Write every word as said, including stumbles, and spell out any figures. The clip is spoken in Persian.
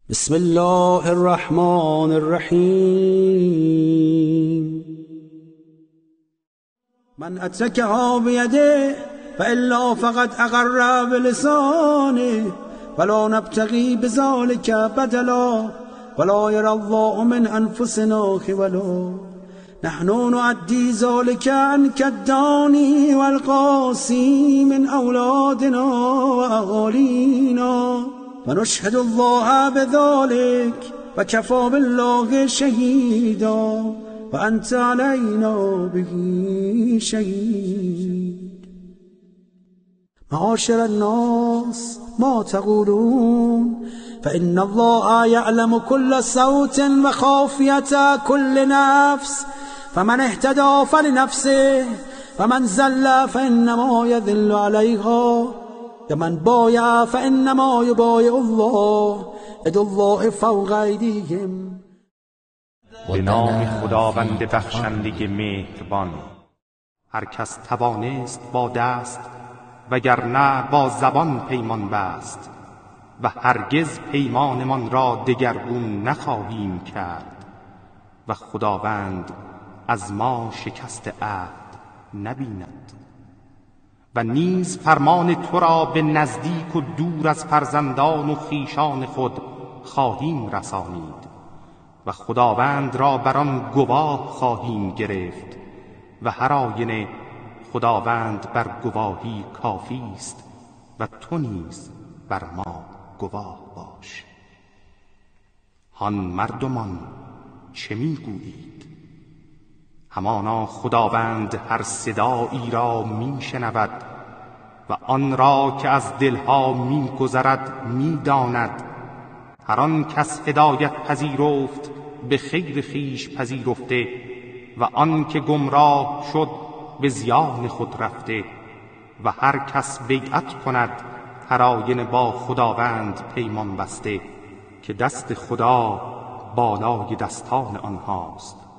بسم الله الرحمن الرحیم. من اترکها بیده فالا فقد اقر بلسانه ولا نبتغي بذلك بدلا ولا يرى الله من انفسنا خولا نحن نعدي ذلك عنك الداني والقاسي من اولادنا واهالينا ونشهد الله بذلك وكفى بالله شهيدا وأنت علينا به شهيد. معاشر الناس ما تقولون فإن الله يعلم كل صوت وخافية كل نفس فمن اهتدى فلنفسه ومن زل فإنما يذل عليها ومن بايع فإنما يبايع الله يد الله فوق أيديهم. به نام خداوند بخشنده مهربان. هر کس توانست با دست وگرنه با زبان پیمان بست و هرگز پیمانمان را دگرگون نخواهیم کرد و خداوند از ما شکست عهد نبیند و نیز فرمان تو را به نزدیک و دور از فرزندان و خویشان خود خواهیم رسانید و خداوند را بر آن گواه خواهیم گرفت و هر آینه خداوند بر گواهی کافی است و تو نیز بر ما گواه باش. هان مردمان چه میگویید؟ همانا خداوند هر صدایی را میشنود و آن را که از دلها میگذرد میداند. هر آن کس هدایت پذیرفت به خیر خویش پذیرفته و آن که گمراه شد به زیان خود رفته و هر کس بیعت کند هر آینه با خداوند پیمان بسته که دست خدا بالای دستان آنهاست.